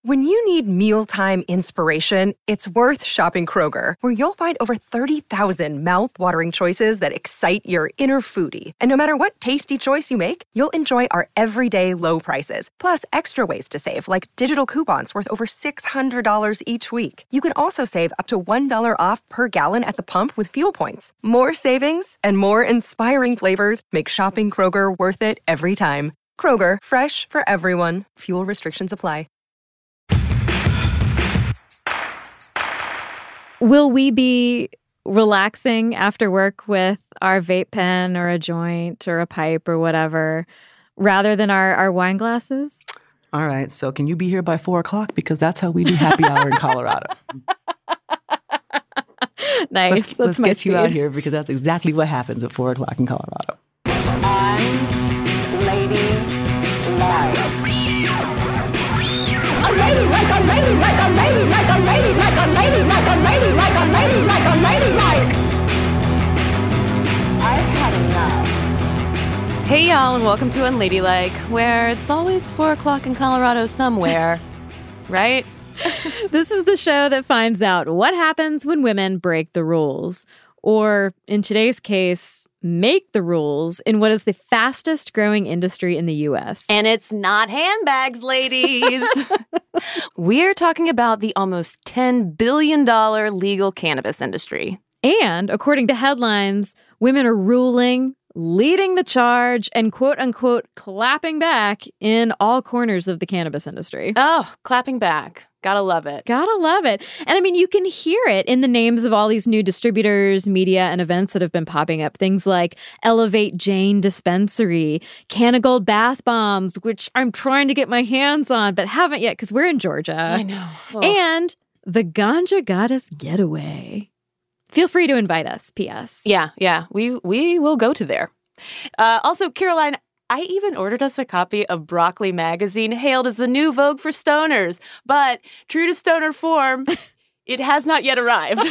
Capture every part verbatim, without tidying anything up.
When you need mealtime inspiration, it's worth shopping Kroger, where you'll find over thirty thousand mouth-watering choices that excite your inner foodie. And no matter what tasty choice you make, you'll enjoy our everyday low prices, plus extra ways to save, like digital coupons worth over six hundred dollars each week. You can also save up to one dollar off per gallon at the pump with fuel points. More savings and more inspiring flavors make shopping Kroger worth it every time. Kroger, fresh for everyone. Fuel restrictions apply. Will we be relaxing after work with our vape pen or a joint or a pipe or whatever rather than our, our wine glasses? All right. So can you be here by four o'clock? Because that's how we do happy hour in Colorado. Nice. Let's, That's let's my get speed. you out here because that's exactly what happens at four o'clock in Colorado. I'm Lady Live. A lady like a lady like a lady like a lady like a lady like a lady like a lady like a lady like. I've had enough. Hey y'all, and welcome to Unladylike, where it's always four o'clock in Colorado somewhere, right? This is the show that finds out what happens when women break the rules, or in today's case, make the rules in what is the fastest growing industry in the U S. And it's not handbags, ladies. We're talking about the almost ten billion dollars legal cannabis industry. And according to headlines, women are ruling, leading the charge, and quote unquote clapping back in all corners of the cannabis industry. Oh, clapping back. Gotta love it. Gotta love it. And I mean, you can hear it in the names of all these new distributors, media, and events that have been popping up. Things like Elevate Jane Dispensary, Canagold Bath Bombs, which I'm trying to get my hands on, but haven't yet because we're in Georgia. I know. Oh. And the Ganja Goddess Getaway. Feel free to invite us, P S. Yeah, yeah. We, we will go to there. Uh, also, Caroline, I even ordered us a copy of Broccoli Magazine, hailed as the new Vogue for stoners. But true to stoner form, it has not yet arrived.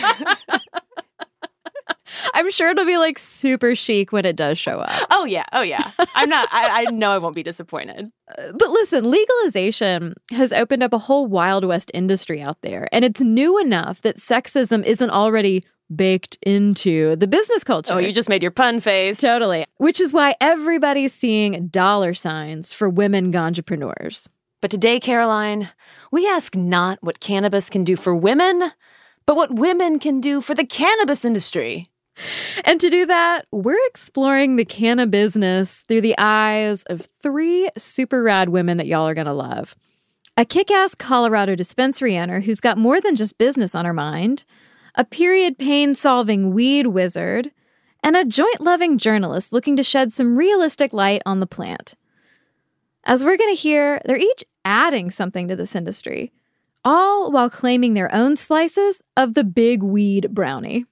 I'm sure it'll be like super chic when it does show up. Oh, yeah. Oh, yeah. I'm not, I, I know I won't be disappointed. Uh, but listen, legalization has opened up a whole Wild West industry out there. And it's new enough that sexism isn't already baked into the business culture. Oh, you just made your pun face. Totally. Which is why everybody's seeing dollar signs for women ganjapreneurs. But today, Caroline, we ask not what cannabis can do for women, but what women can do for the cannabis industry. And to do that, we're exploring the canna business through the eyes of three super rad women that y'all are going to love. A kick-ass Colorado dispensary owner who's got more than just business on her mind, a period pain-solving weed wizard, and a joint-loving journalist looking to shed some realistic light on the plant. As we're going to hear, they're each adding something to this industry, all while claiming their own slices of the big weed brownie.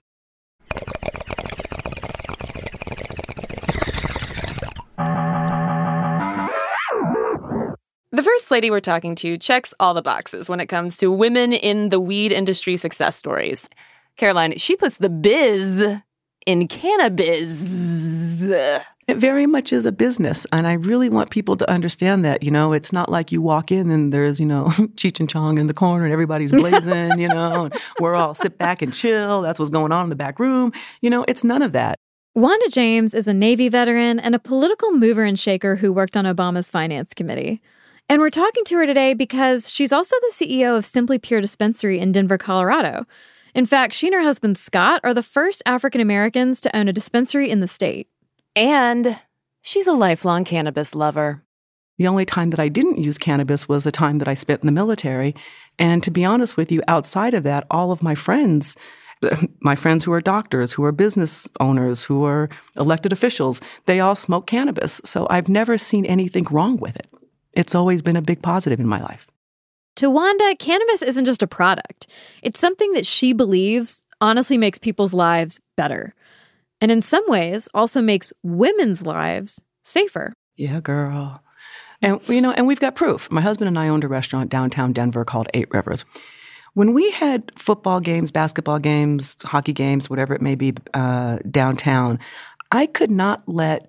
The first lady we're talking to checks all the boxes when it comes to women in the weed industry success stories. Caroline, she puts the biz in cannabis. It very much is a business, and I really want people to understand that. You know, it's not like you walk in and there's, you know, Cheech and Chong in the corner and everybody's blazing, you know, and we're all sit back and chill. That's what's going on in the back room. You know, it's none of that. Wanda James is a Navy veteran and a political mover and shaker who worked on Obama's finance committee. And we're talking to her today because she's also the C E O of Simply Pure Dispensary in Denver, Colorado. In fact, she and her husband, Scott, are the first African Americans to own a dispensary in the state. And she's a lifelong cannabis lover. The only time that I didn't use cannabis was the time that I spent in the military. And to be honest with you, outside of that, all of my friends, my friends who are doctors, who are business owners, who are elected officials, they all smoke cannabis. So I've never seen anything wrong with it. It's always been a big positive in my life. To Wanda, cannabis isn't just a product. It's something that she believes honestly makes people's lives better. And in some ways, also makes women's lives safer. Yeah, girl. And, you know, and we've got proof. My husband and I owned a restaurant downtown Denver called Eight Rivers. When we had football games, basketball games, hockey games, whatever it may be, uh, downtown, I could not let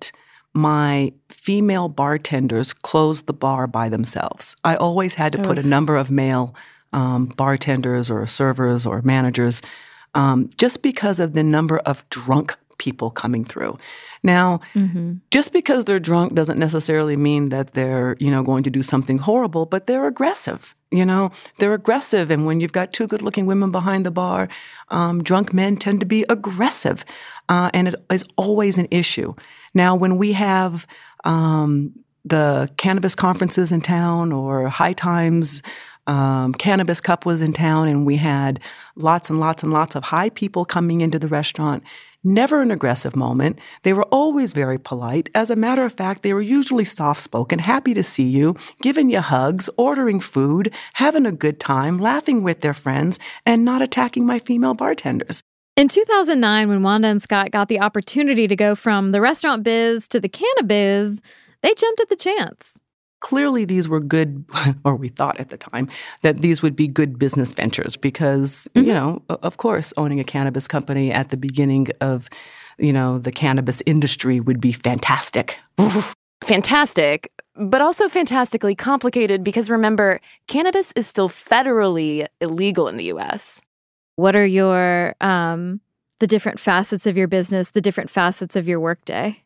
my female bartenders closed the bar by themselves. I always had to put a number of male um, bartenders or servers or managers um, just because of the number of drunk people coming through. Now, mm-hmm. just because they're drunk doesn't necessarily mean that they're, you know, going to do something horrible, but they're aggressive. You know, they're aggressive. And when you've got two good-looking women behind the bar, um, drunk men tend to be aggressive. Uh, and it is always an issue. Now, when we have um, the cannabis conferences in town or High Times um, Cannabis Cup was in town, and we had lots and lots and lots of high people coming into the restaurant, never an aggressive moment. They were always very polite. As a matter of fact, they were usually soft-spoken, happy to see you, giving you hugs, ordering food, having a good time, laughing with their friends, and not attacking my female bartenders. In two thousand nine, when Wanda and Scott got the opportunity to go from the restaurant biz to the cannabis, they jumped at the chance. Clearly, these were good, or we thought at the time, that these would be good business ventures because, mm-hmm. you know, of course, owning a cannabis company at the beginning of, you know, the cannabis industry would be fantastic. Fantastic, but also fantastically complicated because, remember, cannabis is still federally illegal in the U S. What are your, um, the different facets of your business, the different facets of your workday?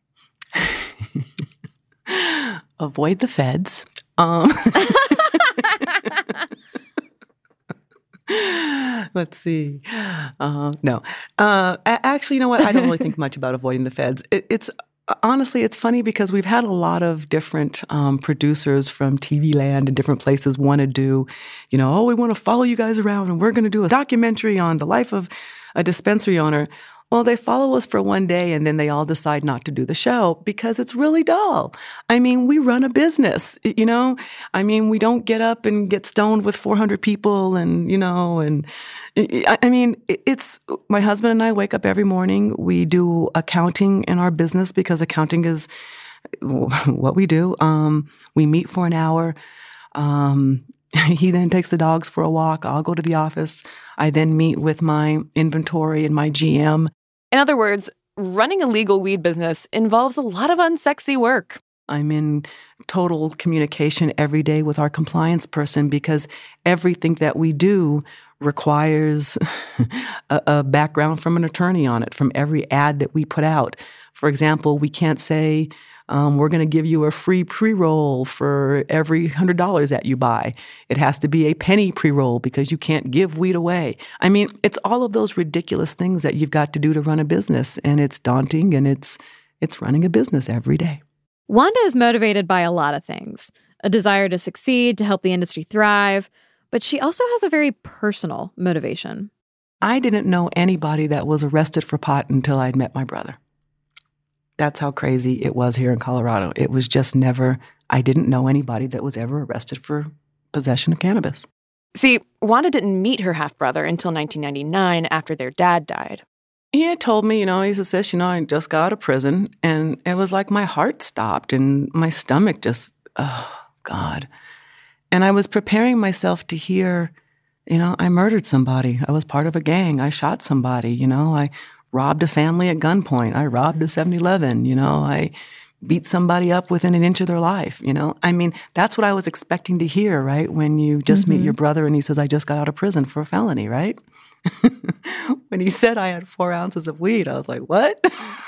Avoid the feds. Um, let's see. Uh, no. Uh, actually, you know what? I don't really think much about avoiding the feds. It, it's honestly, it's funny because we've had a lot of different um, producers from T V land and different places want to do, you know, oh, we want to follow you guys around and we're going to do a documentary on the life of a dispensary owner. Well, they follow us for one day and then they all decide not to do the show because it's really dull. I mean, we run a business, you know? I mean, we don't get up and get stoned with four hundred people and, you know, and I mean, it's, my husband and I wake up every morning. We do accounting in our business because accounting is what we do. Um, we meet for an hour. Um, He then takes the dogs for a walk. I'll go to the office. I then meet with my inventory and my G M. In other words, running a legal weed business involves a lot of unsexy work. I'm in total communication every day with our compliance person because everything that we do requires a, a background from an attorney on it, from every ad that we put out. For example, we can't say, Um, we're going to give you a free pre-roll for every one hundred dollars that you buy. It has to be a penny pre-roll because you can't give weed away. I mean, it's all of those ridiculous things that you've got to do to run a business, and it's daunting, and it's it's running a business every day. Wanda is motivated by a lot of things, a desire to succeed, to help the industry thrive, but she also has a very personal motivation. I didn't know anybody that was arrested for pot until I'd met my brother. That's how crazy it was here in Colorado. It was just never, I didn't know anybody that was ever arrested for possession of cannabis. See, Wanda didn't meet her half-brother until nineteen ninety-nine after their dad died. He had told me, you know, he says, you know, I just got out of prison, and it was like my heart stopped and my stomach just, oh, God. And I was preparing myself to hear, you know, I murdered somebody. I was part of a gang. I shot somebody, you know, I robbed a family at gunpoint. I robbed a seven eleven, you know, I beat somebody up within an inch of their life, you know. I mean, that's what I was expecting to hear, right? When you just mm-hmm. meet your brother and he says, I just got out of prison for a felony, right? When he said I had four ounces of weed, I was like, what?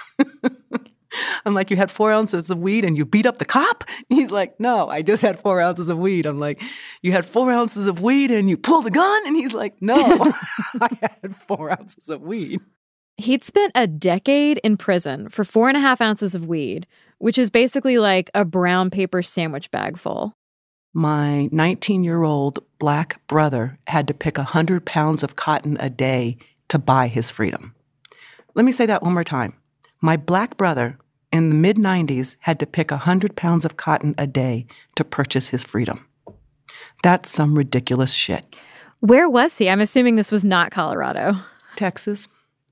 I'm like, you had four ounces of weed and you beat up the cop? He's like, no, I just had four ounces of weed. I'm like, you had four ounces of weed and you pulled a gun? And he's like, no, I had four ounces of weed. He'd spent a decade in prison for four and a half ounces of weed, which is basically like a brown paper sandwich bag full. My nineteen-year-old black brother had to pick one hundred pounds of cotton a day to buy his freedom. Let me say that one more time. My black brother in the mid nineties had to pick one hundred pounds of cotton a day to purchase his freedom. That's some ridiculous shit. Where was he? I'm assuming this was not Colorado. Texas.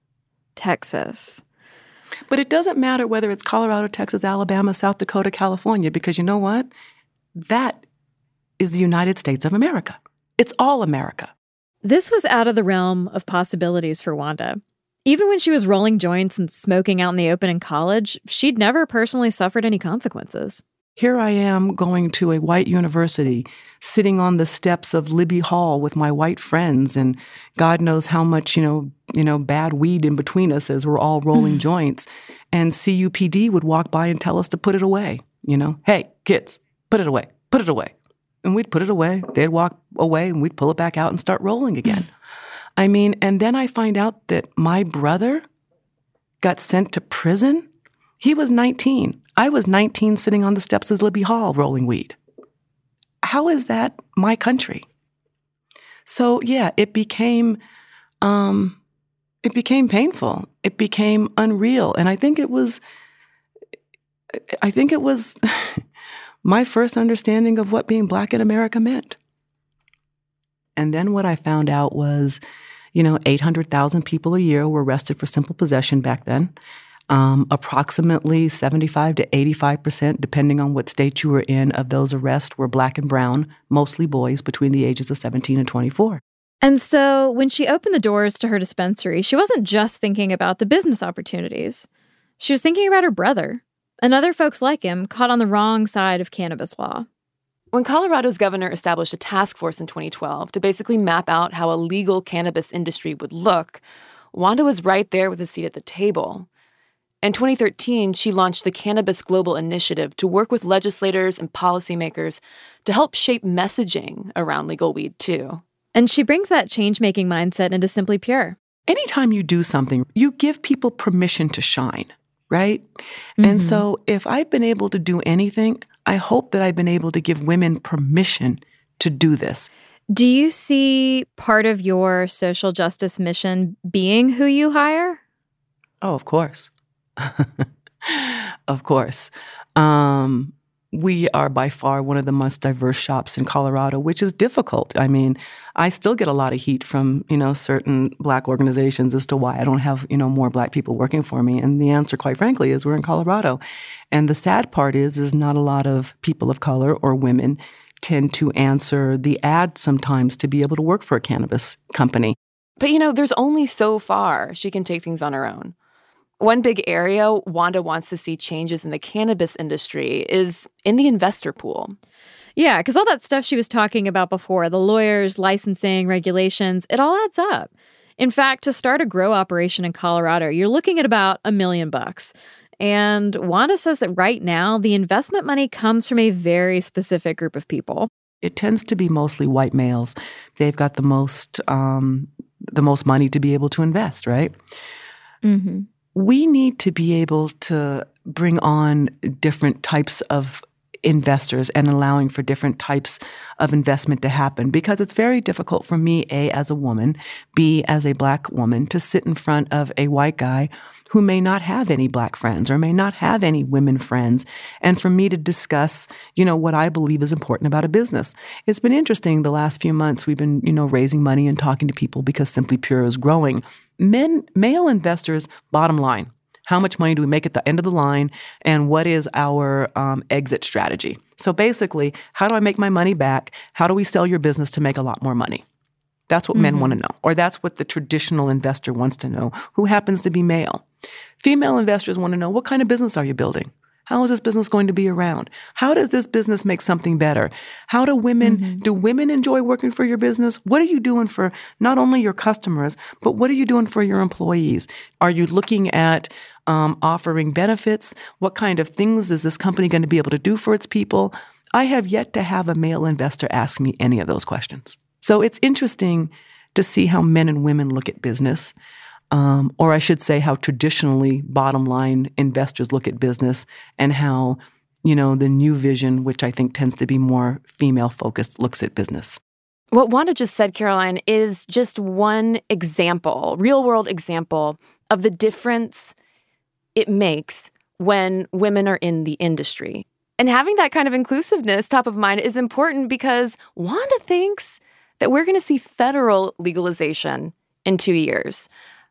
Texas. But it doesn't matter whether it's Colorado, Texas, Alabama, South Dakota, California, because you know what? That is the United States of America. It's all America. This was out of the realm of possibilities for Wanda. Even when she was rolling joints and smoking out in the open in college, she'd never personally suffered any consequences. Here I am going to a white university, sitting on the steps of Libby Hall with my white friends, and God knows how much, you know, you know, bad weed in between us as we're all rolling joints. And C U P D would walk by and tell us to put it away. You know, hey, kids, put it away, put it away. And we'd put it away. They'd walk away and we'd pull it back out and start rolling again. I mean, and then I find out that my brother got sent to prison. He was nineteen. I was nineteen sitting on the steps of Libby Hall rolling weed. How is that my country? So yeah, it became, um, it became painful. It became unreal. And I think it was, I think it was my first understanding of what being Black in America meant. And then what I found out was, you know, eight hundred thousand people a year were arrested for simple possession back then. Um, approximately seventy-five to eighty-five percent, depending on what state you were in, of those arrests were Black and brown, mostly boys between the ages of seventeen and twenty-four. And so when she opened the doors to her dispensary, she wasn't just thinking about the business opportunities. She was thinking about her brother and other folks like him caught on the wrong side of cannabis law. When Colorado's governor established a task force in twenty twelve to basically map out how a legal cannabis industry would look, Wanda was right there with a seat at the table. In twenty thirteen, she launched the Cannabis Global Initiative to work with legislators and policymakers to help shape messaging around legal weed, too. And she brings that change-making mindset into Simply Pure. Anytime you do something, you give people permission to shine, right? Mm-hmm. And so if I've been able to do anything, I hope that I've been able to give women permission to do this. Do you see part of your social justice mission being who you hire? Oh, of course. Of course. Um, we are by far one of the most diverse shops in Colorado, which is difficult. I mean, I still get a lot of heat from, you know, certain Black organizations as to why I don't have, you know, more Black people working for me. And the answer, quite frankly, is we're in Colorado. And the sad part is, is not a lot of people of color or women tend to answer the ad sometimes to be able to work for a cannabis company. But, you know, there's only so far she can take things on her own. One big area Wanda wants to see changes in the cannabis industry is in the investor pool. Yeah, because all that stuff she was talking about before, the lawyers, licensing, regulations, it all adds up. In fact, to start a grow operation in Colorado, you're looking at about a million bucks. And Wanda says that right now, the investment money comes from a very specific group of people. It tends to be mostly white males. They've got the most, um, the most money to be able to invest, right? Mm-hmm. We need to be able to bring on different types of investors and allowing for different types of investment to happen, because it's very difficult for me, A, as a woman, B, as a Black woman, to sit in front of a white guy who may not have any Black friends or may not have any women friends, and for me to discuss, you know, what I believe is important about a business. It's been interesting the last few months. We've been, you know, raising money and talking to people because Simply Pure is growing. Men, male investors, bottom line, how much money do we make at the end of the line, and what is our um, exit strategy? So basically, how do I make my money back? How do we sell your business to make a lot more money? That's what mm-hmm. men want to know, or that's what the traditional investor wants to know, who happens to be male. Female investors want to know, what kind of business are you building? How is this business going to be around? How does this business make something better? How do women, mm-hmm. do women enjoy working for your business? What are you doing for not only your customers, but what are you doing for your employees? Are you looking at um, offering benefits? What kind of things is this company going to be able to do for its people? I have yet to have a male investor ask me any of those questions. So it's interesting to see how men and women look at business. Um, or I should say how traditionally bottom line investors look at business, and how, you know, the new vision, which I think tends to be more female focused, looks at business. What Wanda just said, Caroline, is just one example, real world example of the difference it makes when women are in the industry. And having that kind of inclusiveness top of mind is important because Wanda thinks that we're going to see federal legalization in two years.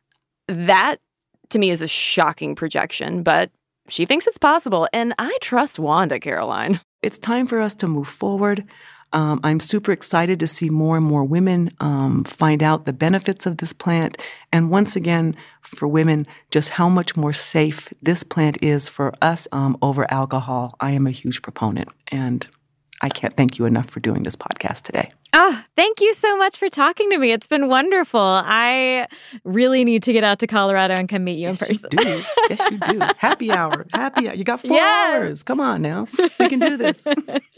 That, to me, is a shocking projection, but she thinks it's possible, and I trust Wanda, Caroline. It's time for us to move forward. Um, I'm super excited to see more and more women um, find out the benefits of this plant. And once again, for women, just how much more safe this plant is for us um, over alcohol. I am a huge proponent, and I can't thank you enough for doing this podcast today. Oh, thank you so much for talking to me. It's been wonderful. I really need to get out to Colorado and come meet you yes, in person. You do. Yes, you do. Happy hour. Happy hour. You got four yes. hours. Come on now. We can do this.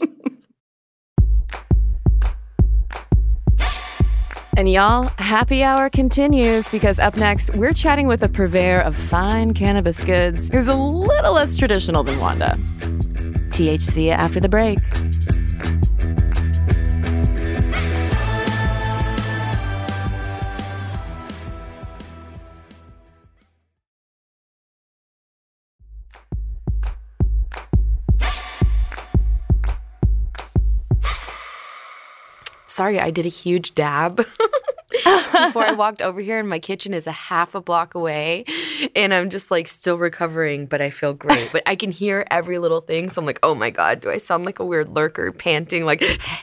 And y'all, happy hour continues because up next, we're chatting with a purveyor of fine cannabis goods who's a little less traditional than Wanda. T H C after the break. Sorry, I did a huge dab before I walked over here, and my kitchen is a half a block away, and I'm just like still recovering, but I feel great. But I can hear every little thing, so I'm like, oh my God, do I sound like a weird lurker panting like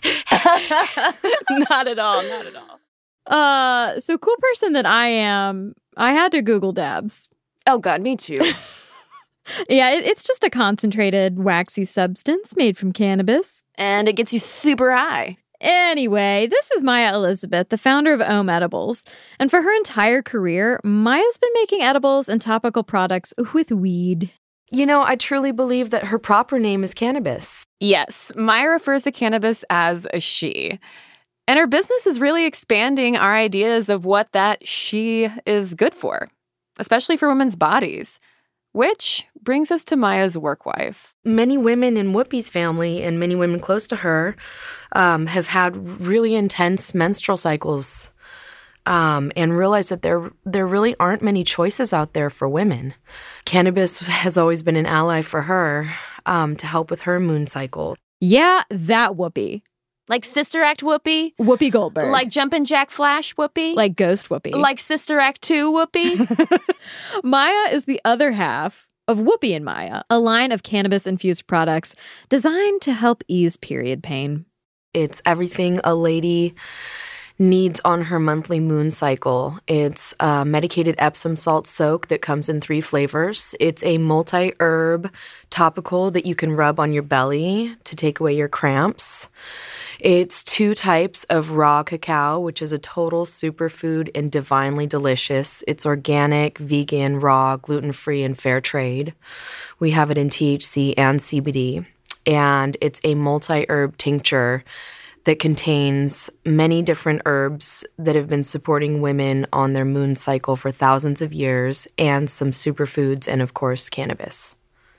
Not at all, not at all. Uh, so cool person that I am, I had to Google dabs. Oh God, me too. Yeah, it, it's just a concentrated, waxy substance made from cannabis. And it gets you super high. Anyway, this is Maya Elizabeth, the founder of Ohm Edibles. And for her entire career, Maya's been making edibles and topical products with weed. You know, I truly believe that her proper name is cannabis. Yes, Maya refers to cannabis as a she. And her business is really expanding our ideas of what that she is good for, especially for women's bodies. Which brings us to Maya's work wife. Many women in Whoopi's family and many women close to her um, have had really intense menstrual cycles um, and realized that there there really aren't many choices out there for women. Cannabis has always been an ally for her um, to help with her moon cycle. Yeah, that Whoopi. Like Sister Act Whoopi? Whoopi Goldberg. Like Jumpin' Jack Flash Whoopi? Like Ghost Whoopi. Like Sister Act two Whoopi? Maya is the other half of Whoopi and Maya, a line of cannabis-infused products designed to help ease period pain. It's everything a lady needs on her monthly moon cycle. It's a medicated Epsom salt soak that comes in three flavors. It's a multi-herb topical that you can rub on your belly to take away your cramps. It's two types of raw cacao, which is a total superfood and divinely delicious. It's organic, vegan, raw, gluten-free, and fair trade. We have it in T H C and C B D. And it's a multi-herb tincture that contains many different herbs that have been supporting women on their moon cycle for thousands of years, and some superfoods, and of course, cannabis.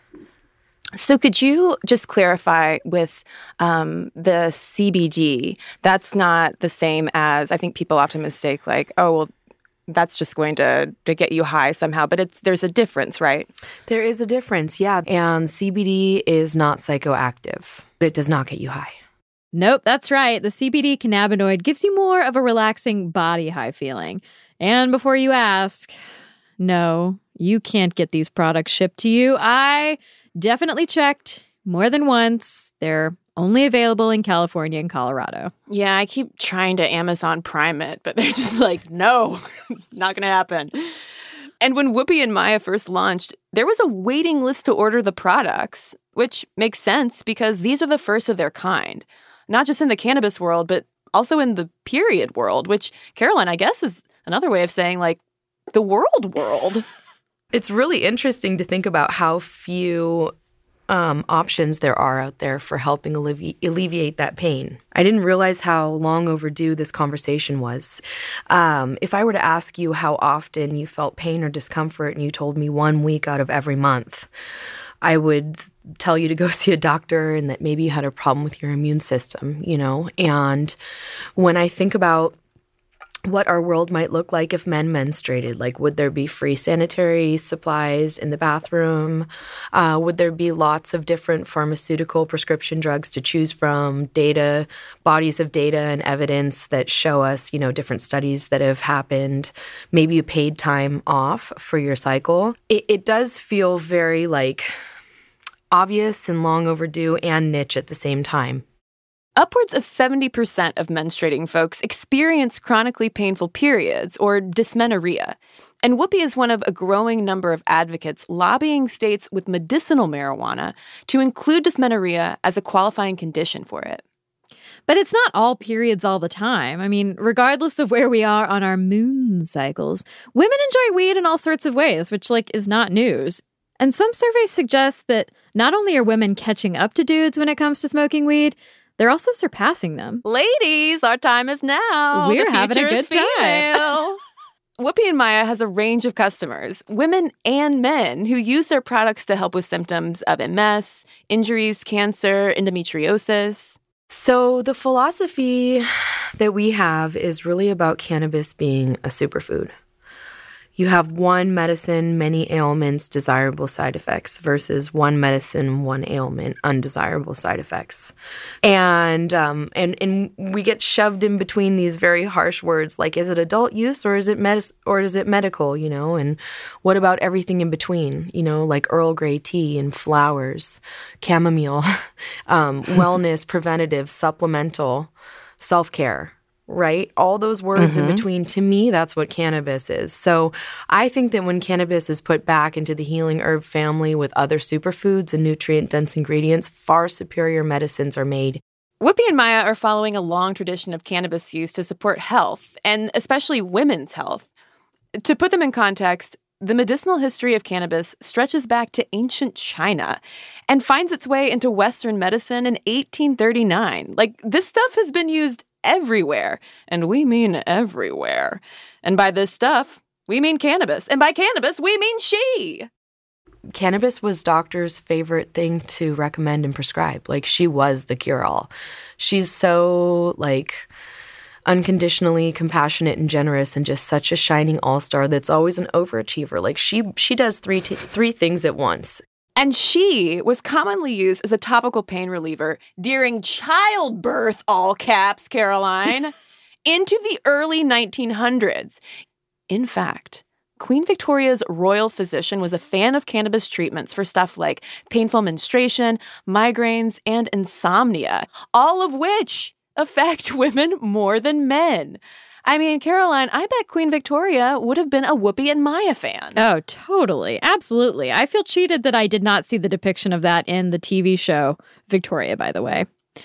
So could you just clarify with um, the C B D, that's not the same as, I think people often mistake like, oh, well, that's just going to, to get you high somehow. But it's there's a difference, right? There is a difference, yeah. And C B D is not psychoactive. It does not get you high. Nope, that's right. The C B D cannabinoid gives you more of a relaxing body high feeling. And before you ask, no, you can't get these products shipped to you. I definitely checked more than once. They're only available in California and Colorado. Yeah, I keep trying to Amazon Prime it, but they're just like, no, not going to happen. And when Whoopi and Maya first launched, there was a waiting list to order the products, which makes sense because these are the first of their kind, not just in the cannabis world, but also in the period world, which, Caroline, I guess is another way of saying, like, the world world. It's really interesting to think about how few um, options there are out there for helping allevi- alleviate that pain. I didn't realize how long overdue this conversation was. Um, if I were to ask you how often you felt pain or discomfort and you told me one week out of every month, I would tell you to go see a doctor and that maybe you had a problem with your immune system, you know? And when I think about what our world might look like if men menstruated. Like, would there be free sanitary supplies in the bathroom? Uh, would there be lots of different pharmaceutical prescription drugs to choose from, data, bodies of data and evidence that show us, you know, different studies that have happened, maybe a paid time off for your cycle? It, it does feel very, like, obvious and long overdue and niche at the same time. Upwards of seventy percent of menstruating folks experience chronically painful periods or dysmenorrhea. And Whoopi is one of a growing number of advocates lobbying states with medicinal marijuana to include dysmenorrhea as a qualifying condition for it. But it's not all periods all the time. I mean, regardless of where we are on our moon cycles, women enjoy weed in all sorts of ways, which, like, is not news. And some surveys suggest that not only are women catching up to dudes when it comes to smoking weed, they're also surpassing them. Ladies, our time is now. We're the having a future good is female. Whoopi and Maya has a range of customers, women and men, who use their products to help with symptoms of M S, injuries, cancer, endometriosis. So the philosophy that we have is really about cannabis being a superfood. You have one medicine, many ailments, desirable side effects versus one medicine, one ailment, undesirable side effects. And um, and and we get shoved in between these very harsh words like, is it adult use or is it med- or is it medical, you know? And what about everything in between, you know, like Earl Grey tea and flowers, chamomile, um, wellness, preventative, supplemental, self-care. Right? All those words mm-hmm. in between, to me, that's what cannabis is. So I think that when cannabis is put back into the healing herb family with other superfoods and nutrient-dense ingredients, far superior medicines are made. Whoopi and Maya are following a long tradition of cannabis use to support health, and especially women's health. To put them in context, the medicinal history of cannabis stretches back to ancient China and finds its way into Western medicine in eighteen thirty-nine. Like, this stuff has been used everywhere, and we mean everywhere. And by this stuff, we mean cannabis. And by cannabis, we mean she. Cannabis was doctors' favorite thing to recommend and prescribe. Like, she was the cure-all. She's so, like, unconditionally compassionate and generous and just such a shining all-star that's always an overachiever. Like, she she does three t- three things at once. And she was commonly used as a topical pain reliever during childbirth, all caps, Caroline, into the early nineteen hundreds. In fact, Queen Victoria's royal physician was a fan of cannabis treatments for stuff like painful menstruation, migraines, and insomnia, all of which affect women more than men. I mean, Caroline, I bet Queen Victoria would have been a Whoopi and Maya fan. Oh, totally. Absolutely. I feel cheated that I did not see the depiction of that in the T V show Victoria, by the way.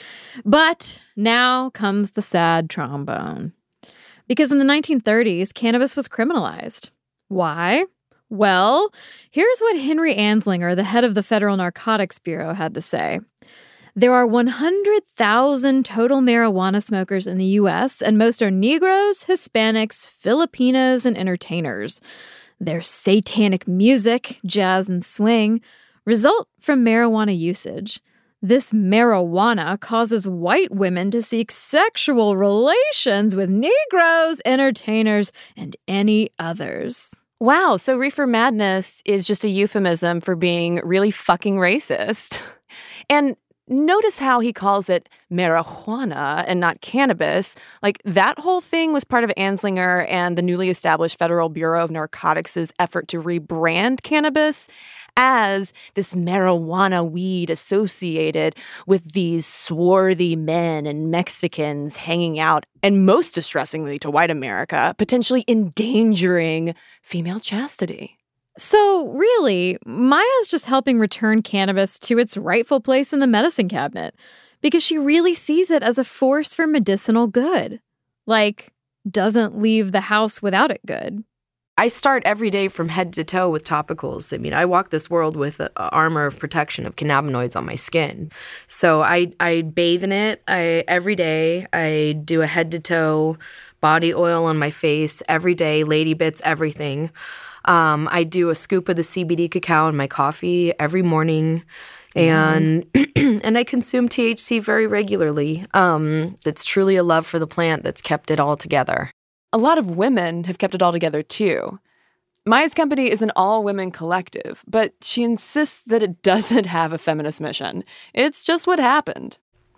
But now comes the sad trombone. Because in the nineteen thirties, cannabis was criminalized. Why? Well, here's what Henry Anslinger, the head of the Federal Narcotics Bureau, had to say. There are one hundred thousand total marijuana smokers in the U S, and most are Negroes, Hispanics, Filipinos, and entertainers. Their satanic music, jazz and swing, result from marijuana usage. This marijuana causes white women to seek sexual relations with Negroes, entertainers, and any others. Wow, so reefer madness is just a euphemism for being really fucking racist. And notice how he calls it marijuana and not cannabis. Like, that whole thing was part of Anslinger and the newly established Federal Bureau of Narcotics' effort to rebrand cannabis as this marijuana weed associated with these swarthy men and Mexicans hanging out, and most distressingly to white America, potentially endangering female chastity. So, really, Maya's just helping return cannabis to its rightful place in the medicine cabinet because she really sees it as a force for medicinal good. Like, doesn't leave the house without it good. I start every day from head to toe with topicals. I mean, I walk this world with an armor of protection of cannabinoids on my skin. So I, I bathe in it I, every day. I do a head to toe body oil on my face every day, Lady Bits, everything. Um, I do a scoop of the C B D cacao in my coffee every morning, and mm. and I consume T H C very regularly. Um, it's truly a love for the plant that's kept it all together. A lot of women have kept it all together, too. Maya's company is an all-women collective, but she insists that it doesn't have a feminist mission. It's just what happened.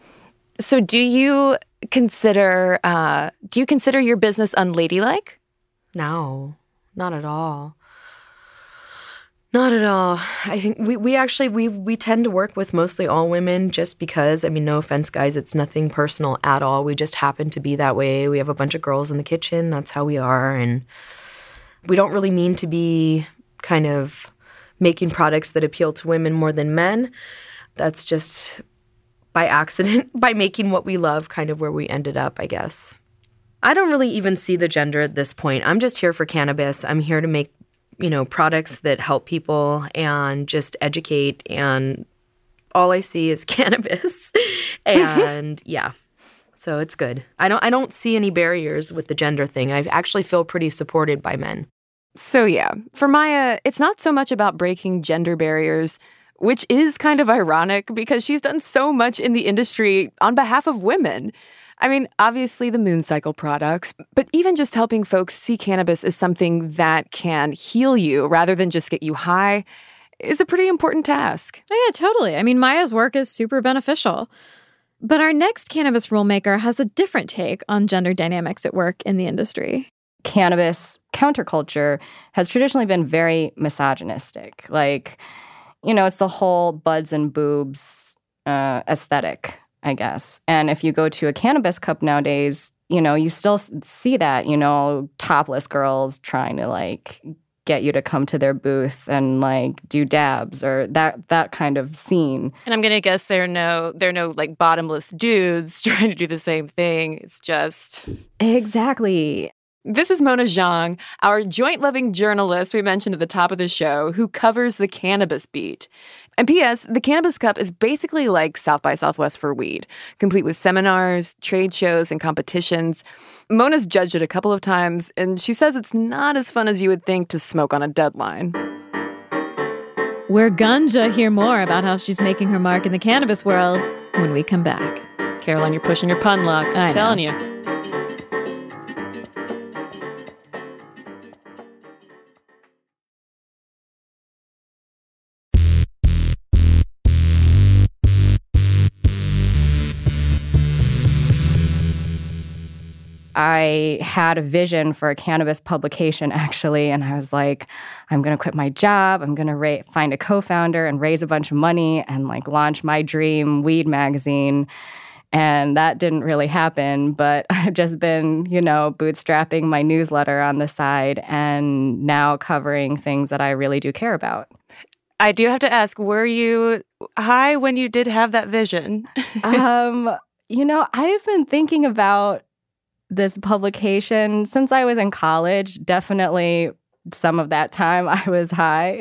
So do you consider, uh, do you consider your business unladylike? No. Not at all. Not at all. I think we, we actually, we we tend to work with mostly all women just because, I mean, no offense, guys, it's nothing personal at all. We just happen to be that way. We have a bunch of girls in the kitchen. That's how we are. And we don't really mean to be kind of making products that appeal to women more than men. That's just by accident, by making what we love kind of where we ended up, I guess. I don't really even see the gender at this point. I'm just here for cannabis. I'm here to make, you know, products that help people and just educate. And all I see is cannabis. And yeah, so it's good. I don't I don't see any barriers with the gender thing. I actually feel pretty supported by men. So yeah, for Maya, it's not so much about breaking gender barriers, which is kind of ironic because she's done so much in the industry on behalf of women. I mean, obviously the Moon Cycle products, but even just helping folks see cannabis as something that can heal you rather than just get you high is a pretty important task. Oh, yeah, totally. I mean, Maya's work is super beneficial. But our next cannabis rulemaker has a different take on gender dynamics at work in the industry. Cannabis counterculture has traditionally been very misogynistic. Like, you know, it's the whole buds and boobs uh, aesthetic, I guess. And if you go to a cannabis cup nowadays, you know, you still see that, you know, topless girls trying to like get you to come to their booth and like do dabs or that that kind of scene. And I'm going to guess there are no there are no like bottomless dudes trying to do the same thing. It's just Exactly. This is Mona Zhang, our joint-loving journalist we mentioned at the top of the show, who covers the cannabis beat. And P S, the Cannabis Cup is basically like South by Southwest for weed, complete with seminars, trade shows, and competitions. Mona's judged it a couple of times, and she says it's not as fun as you would think to smoke on a deadline. We're gonna hear more about how she's making her mark in the cannabis world when we come back. Caroline, you're pushing your pun luck. I I'm telling know. you. I had a vision for a cannabis publication, actually, and I was like, I'm going to quit my job. I'm going to ra- find a co-founder and raise a bunch of money and, like, launch my dream weed magazine. And that didn't really happen, but I've just been, you know, bootstrapping my newsletter on the side and now covering things that I really do care about. I do have to ask, were you high when you did have that vision? um, you know, I've been thinking about this publication since I was in college. Definitely some of that time I was high.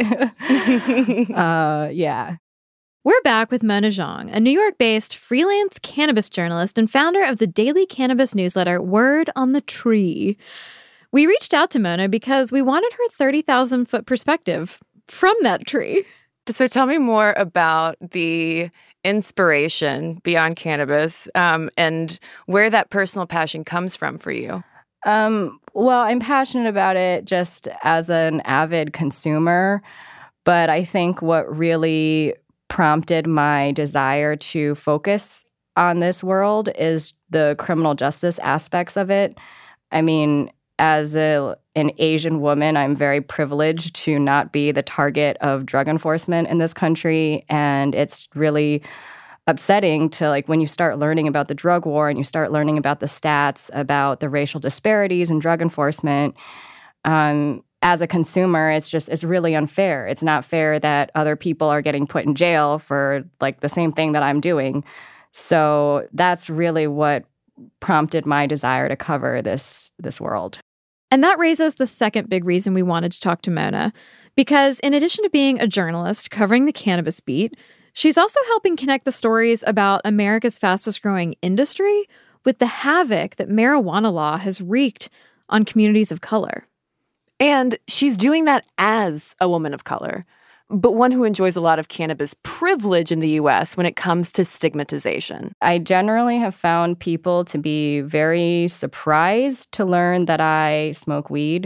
uh, yeah. We're back with Mona Zhang, a New York-based freelance cannabis journalist and founder of the daily cannabis newsletter Word on the Tree. We reached out to Mona because we wanted her thirty thousand foot perspective from that tree. So tell me more about the inspiration beyond cannabis um, and where that personal passion comes from for you. Um, well, I'm passionate about it just as an avid consumer, but I think what really prompted my desire to focus on this world is the criminal justice aspects of it. I mean, as a, an Asian woman, I'm very privileged to not be the target of drug enforcement in this country, and it's really upsetting to, like, when you start learning about the drug war and you start learning about the stats about the racial disparities in drug enforcement. Um, as a consumer, it's just, it's really unfair. It's not fair that other people are getting put in jail for, like, the same thing that I'm doing. So that's really what prompted my desire to cover this this world. And that raises the second big reason we wanted to talk to Mona. Because in addition to being a journalist covering the cannabis beat, she's also helping connect the stories about America's fastest growing industry with the havoc that marijuana law has wreaked on communities of color. And she's doing that as a woman of color, but one who enjoys a lot of cannabis privilege in the U S when it comes to stigmatization. I generally have found people to be very surprised to learn that I smoke weed.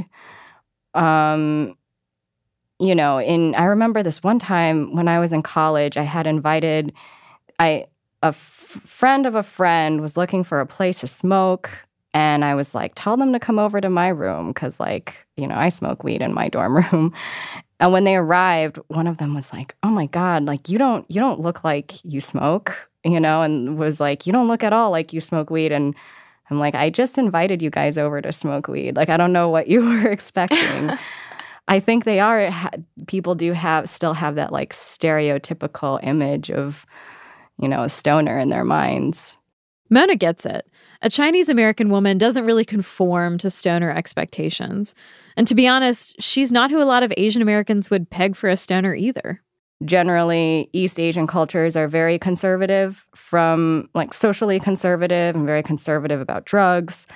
Um, you know, in I remember this one time when I was in college, I had invited, I a f- friend of a friend was looking for a place to smoke. And I was like, tell them to come over to my room because, like, you know, I smoke weed in my dorm room. And when they arrived, one of them was like, "Oh my God, like you don't you don't look like you smoke," you know, and was like, "You don't look at all like you smoke weed." And I'm like, "I just invited you guys over to smoke weed. Like, I don't know what you were expecting." I think they are, ha- people do have, still have that like stereotypical image of, you know, a stoner in their minds. Mona gets it. A Chinese-American woman doesn't really conform to stoner expectations. And to be honest, she's not who a lot of Asian Americans would peg for a stoner either. Generally, East Asian cultures are very conservative, from like socially conservative and very conservative about drugs.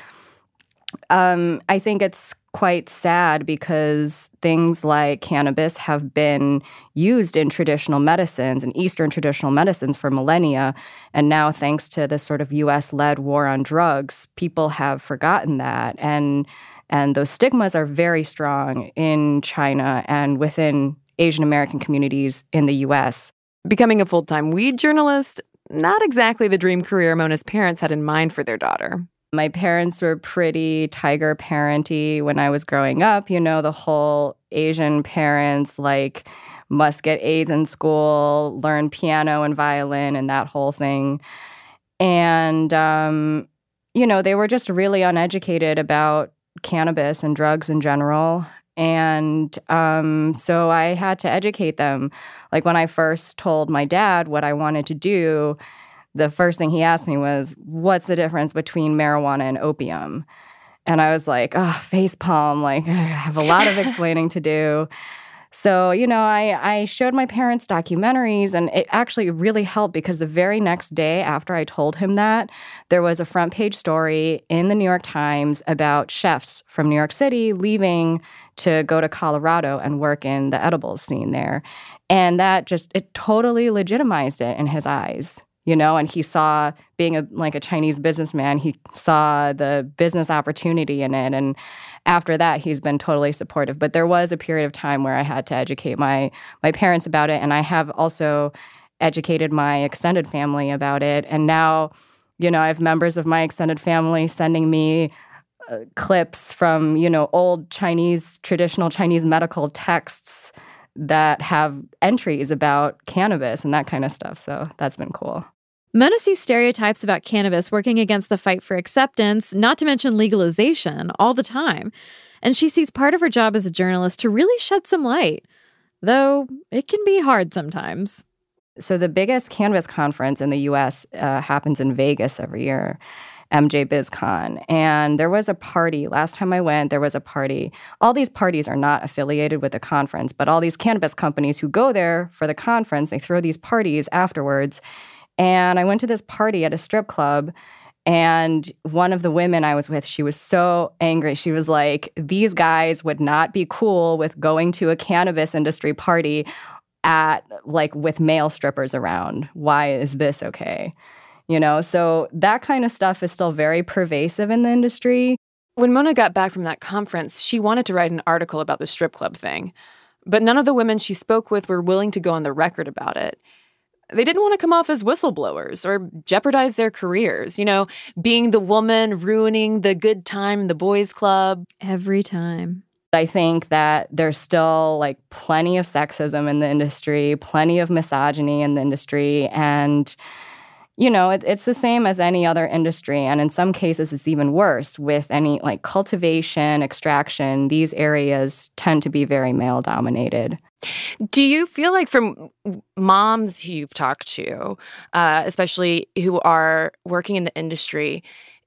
Um, I think it's quite sad because things like cannabis have been used in traditional medicines and Eastern traditional medicines for millennia. And now, thanks to this sort of U S-led war on drugs, people have forgotten that. And, and those stigmas are very strong in China and within Asian American communities in the U S. Becoming a full-time weed journalist, not exactly the dream career Mona's parents had in mind for their daughter. My parents were pretty tiger parenty when I was growing up. You know, the whole Asian parents, like, must get A's in school, learn piano and violin and that whole thing. And, um, you know, they were just really uneducated about cannabis and drugs in general. And um, so I had to educate them. Like, when I first told my dad what I wanted to do, the first thing he asked me was, "What's the difference between marijuana and opium?" And I was like, oh, facepalm, like, I have a lot of explaining to do. So, you know, I, I showed my parents documentaries, and it actually really helped because the very next day after I told him that, there was a front page story in the New York Times about chefs from New York City leaving to go to Colorado and work in the edibles scene there. And that just, it totally legitimized it in his eyes. You know, and he saw, being a like a Chinese businessman, he saw the business opportunity in it. And after that, he's been totally supportive. But there was a period of time where I had to educate my my parents about it. And I have also educated my extended family about it. And now, you know, I have members of my extended family sending me uh, clips from, you know, old Chinese, traditional Chinese medical texts that have entries about cannabis and that kind of stuff. So that's been cool. Mona sees stereotypes about cannabis working against the fight for acceptance, not to mention legalization, all the time. And she sees part of her job as a journalist to really shed some light, though it can be hard sometimes. So the biggest cannabis conference in the U S uh, happens in Vegas every year, M J BizCon. And there was a party. Last time I went, there was a party. All these parties are not affiliated with the conference, but all these cannabis companies who go there for the conference, they throw these parties afterwards. And I went to this party at a strip club, and one of the women I was with, she was so angry. She was like, "These guys would not be cool with going to a cannabis industry party at, like, with male strippers around. Why is this okay?" You know, so that kind of stuff is still very pervasive in the industry. When Mona got back from that conference, she wanted to write an article about the strip club thing. But none of the women she spoke with were willing to go on the record about it. They didn't want to come off as whistleblowers or jeopardize their careers. You know, being the woman ruining the good time in the boys' club. Every time. I think that there's still, like, plenty of sexism in the industry, plenty of misogyny in the industry, and you know, it, it's the same as any other industry. And in some cases, it's even worse with any like cultivation, extraction. These areas tend to be very male dominated. Do you feel like from moms who you've talked to, uh, especially who are working in the industry,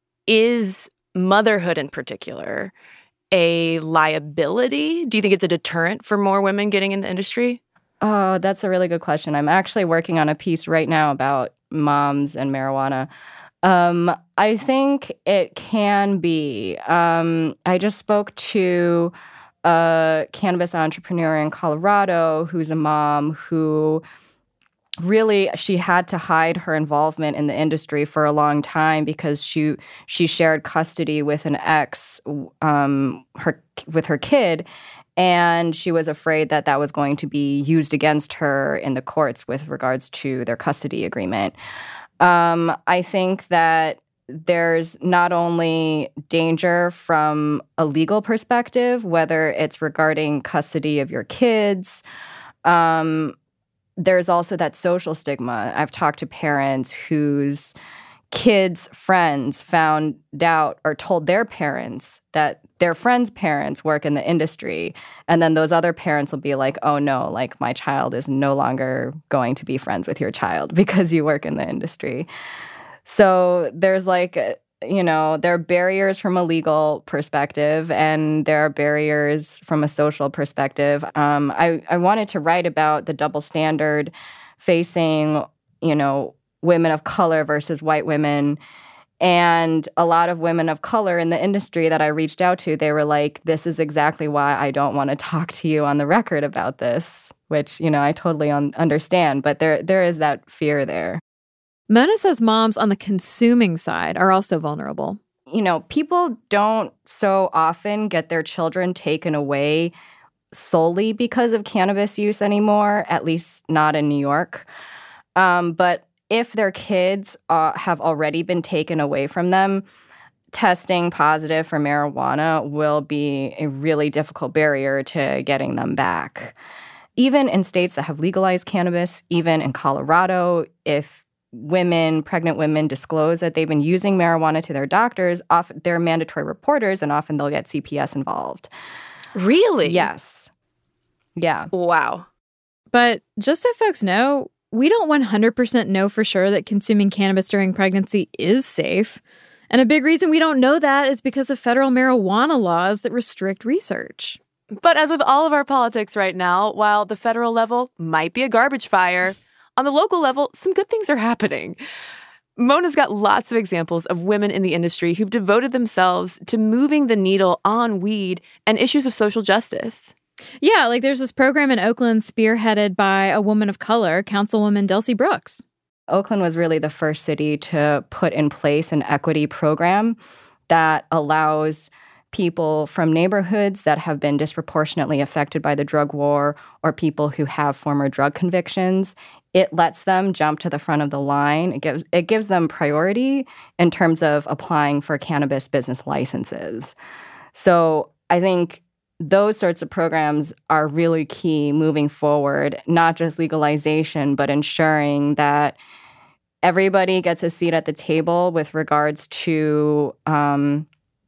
is motherhood in particular a liability? Do you think it's a deterrent for more women getting in the industry? Oh, that's a really good question. I'm actually working on a piece right now about moms and marijuana. Um, I think it can be. Um, I just spoke to a cannabis entrepreneur in Colorado who's a mom who really, she had to hide her involvement in the industry for a long time because she she shared custody with an ex, um, her with her kid. And she was afraid that that was going to be used against her in the courts with regards to their custody agreement. Um, I think that there's not only danger from a legal perspective, whether it's regarding custody of your kids, um, there's also that social stigma. I've talked to parents whose kids' friends found out or told their parents that their friends' parents work in the industry. And then those other parents will be like, oh no, like my child is no longer going to be friends with your child because you work in the industry. So there's like, you know, there are barriers from a legal perspective and there are barriers from a social perspective. Um, I, I wanted to write about the double standard facing, you know, women of color versus white women. And a lot of women of color in the industry that I reached out to, they were like, this is exactly why I don't want to talk to you on the record about this, which, you know, I totally un- understand. But there there is that fear there. Mona says moms on the consuming side are also vulnerable. You know, people don't so often get their children taken away solely because of cannabis use anymore, at least not in New York. Um, but if their kids uh, have already been taken away from them, testing positive for marijuana will be a really difficult barrier to getting them back. Even in states that have legalized cannabis, even in Colorado, if women, pregnant women, disclose that they've been using marijuana to their doctors, often they're mandatory reporters, and often they'll get C P S involved. Really? Yes. Yeah. Wow. But just so folks know, we don't one hundred percent know for sure that consuming cannabis during pregnancy is safe. And a big reason we don't know that is because of federal marijuana laws that restrict research. But as with all of our politics right now, while the federal level might be a garbage fire, on the local level, some good things are happening. Mona's got lots of examples of women in the industry who've devoted themselves to moving the needle on weed and issues of social justice. Yeah, like there's this program in Oakland spearheaded by a woman of color, Councilwoman Delcy Brooks. Oakland was really the first city to put in place an equity program that allows people from neighborhoods that have been disproportionately affected by the drug war or people who have former drug convictions. It lets them jump to the front of the line. It gives, it gives them priority in terms of applying for cannabis business licenses. So I think those sorts of programs are really key moving forward, not just legalization, but ensuring that everybody gets a seat at the table with regards to um,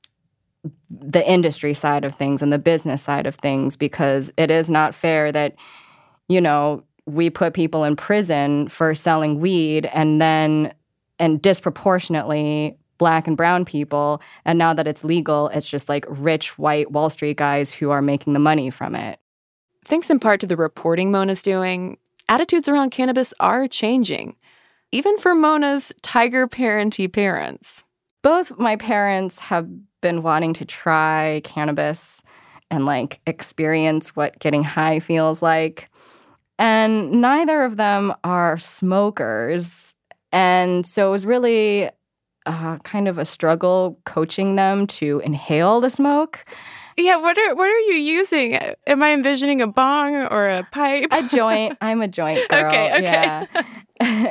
the industry side of things and the business side of things, because it is not fair that, you know, we put people in prison for selling weed and then, and disproportionately Black and brown people. And now that it's legal, it's just like rich white Wall Street guys who are making the money from it. Thanks in part to the reporting Mona's doing, attitudes around cannabis are changing, even for Mona's tiger parenty parents. Both my parents have been wanting to try cannabis and like experience what getting high feels like. And neither of them are smokers. And so it was really Uh, kind of a struggle coaching them to inhale the smoke. Yeah, what are what are you using? Am I envisioning a bong or a pipe? A joint. I'm a joint girl. Okay, okay. Yeah.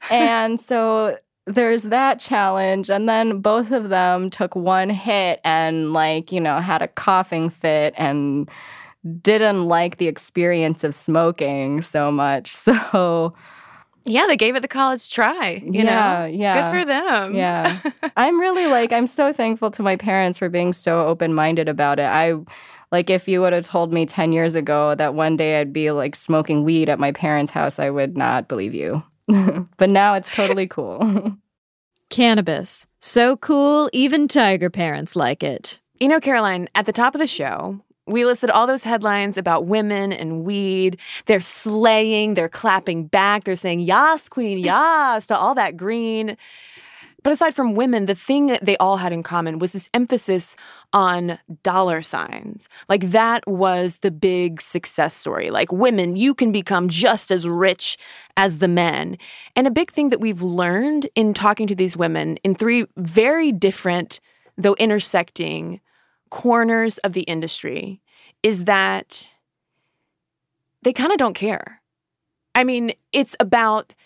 And so there's that challenge. And then both of them took one hit and, like, you know, had a coughing fit and didn't like the experience of smoking so much. So yeah, they gave it the college try, you yeah, know? Yeah. Good for them. Yeah. I'm really like, I'm so thankful to my parents for being so open-minded about it. I, like, if you would have told me ten years ago that one day I'd be like smoking weed at my parents' house, I would not believe you. But now it's totally cool. Cannabis. So cool, even tiger parents like it. You know, Caroline, at the top of the show, we listed all those headlines about women and weed. They're slaying, they're clapping back, they're saying, yas, queen, yas, to all that green. But aside from women, the thing that they all had in common was this emphasis on dollar signs. Like, that was the big success story. Like, women, you can become just as rich as the men. And a big thing that we've learned in talking to these women in three very different, though intersecting, corners of the industry is that they kind of don't care. I mean, it's about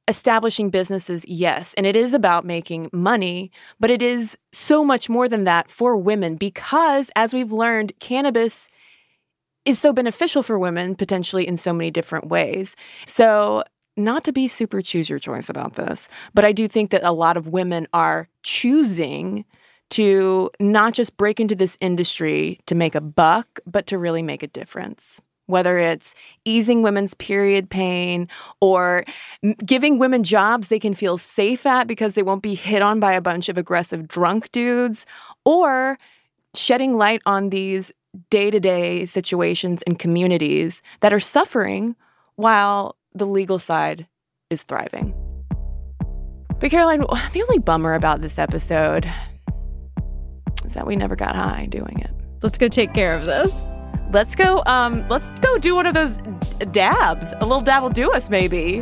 establishing businesses, yes, and it is about making money, but it is so much more than that for women because, as we've learned, cannabis is so beneficial for women potentially in so many different ways. So not to be super choose your choice about this, but I do think that a lot of women are choosing to not just break into this industry to make a buck, but to really make a difference. Whether it's easing women's period pain or giving women jobs they can feel safe at because they won't be hit on by a bunch of aggressive drunk dudes, or shedding light on these day-to-day situations in communities that are suffering while the legal side is thriving. But Caroline, the only bummer about this episode is that we never got high doing it. Let's go take care of this. Let's go, um, let's go do one of those dabs. A little dab will do us, maybe.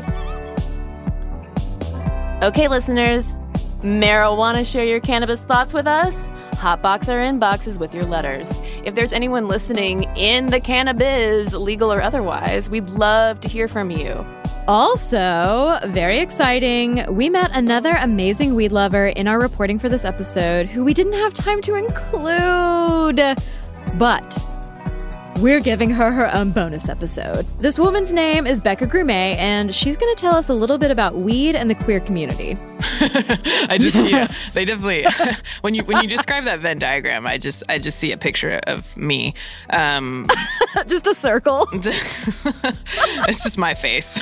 Okay, listeners, marijuana share your cannabis thoughts with us? Hotbox our inboxes with your letters. If there's anyone listening in the cannabis, legal or otherwise, we'd love to hear from you. Also, very exciting, we met another amazing weed lover in our reporting for this episode who we didn't have time to include, but we're giving her her own bonus episode. This woman's name is Becca Grumet, and she's going to tell us a little bit about weed and the queer community. I just, yeah, they definitely, when you when you describe that Venn diagram, I just I just see a picture of me. Um, just a circle. It's just my face.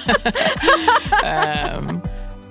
um,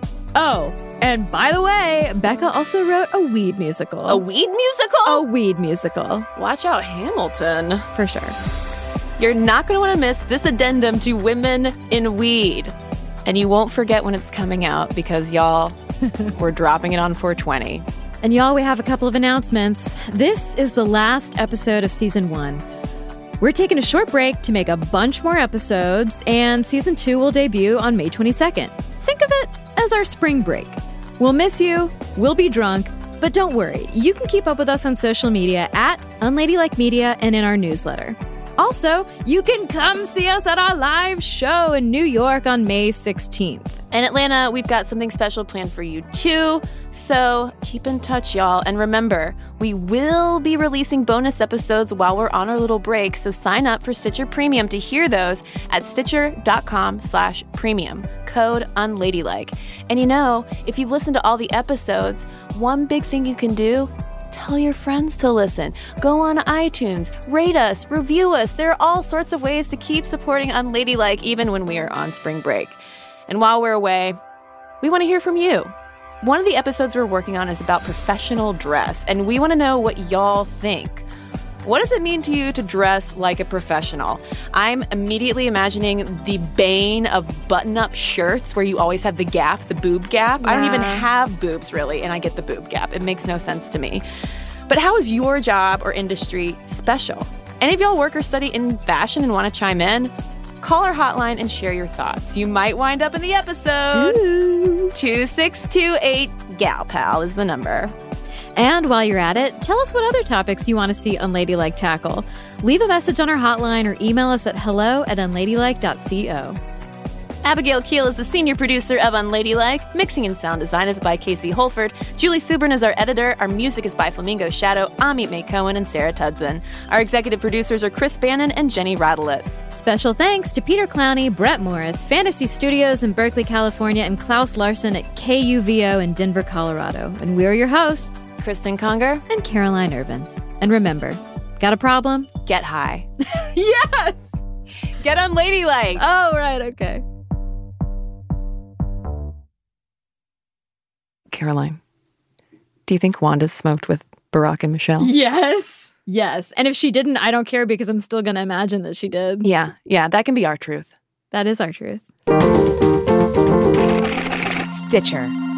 oh, and by the way, Becca also wrote a weed musical. A weed musical? A weed musical. Watch out, Hamilton. For sure. You're not going to want to miss this addendum to Women in Weed. And you won't forget when it's coming out because, y'all, we're dropping it on four twenty. And y'all, we have a couple of announcements. This is the last episode of season one. We're taking a short break to make a bunch more episodes, and season two will debut on May twenty-second. Think of it as our spring break. We'll miss you, we'll be drunk, but don't worry, you can keep up with us on social media at Unladylike Media and in our newsletter. Also, you can come see us at our live show in New York on May sixteenth. In Atlanta, we've got something special planned for you too, so keep in touch, y'all. And remember, we will be releasing bonus episodes while we're on our little break, so sign up for Stitcher Premium to hear those at stitcher.com slash premium, code unladylike. And you know, if you've listened to all the episodes, one big thing you can do, tell your friends to listen. Go on iTunes, rate us, review us. There are all sorts of ways to keep supporting Unladylike even when we are on spring break. And while we're away, we want to hear from you. One of the episodes we're working on is about professional dress, and we want to know what y'all think. What does it mean to you to dress like a professional? I'm immediately imagining the bane of button-up shirts where you always have the gap, the boob gap. Yeah. I don't even have boobs, really, and I get the boob gap. It makes no sense to me. But how is your job or industry special? Any of y'all work or study in fashion and want to chime in? Call our hotline and share your thoughts. You might wind up in the episode. Ooh. two six two eight Gal Pal is the number. And while you're at it, tell us what other topics you want to see Unladylike tackle. Leave a message on our hotline or email us at hello at unladylike dot co. Abigail Keel is the senior producer of Unladylike. Mixing and sound design is by Casey Holford. Julie Subrin is our editor. Our music is by Flamingo Shadow, Amit May Cohen, and Sarah Tudson. Our executive producers are Chris Bannon and Jenny Radelet. Special thanks to Peter Clowney, Brett Morris, Fantasy Studios in Berkeley, California, and Klaus Larson at K U V O in Denver, Colorado. And we're your hosts, Kristen Conger and Caroline Irvin. And remember, got a problem? Get high. Yes! Get unladylike. Oh, right, okay. Caroline, do you think Wanda smoked with Barack and Michelle? Yes. Yes. And if she didn't, I don't care because I'm still going to imagine that she did. Yeah. Yeah. That can be our truth. That is our truth. Stitcher.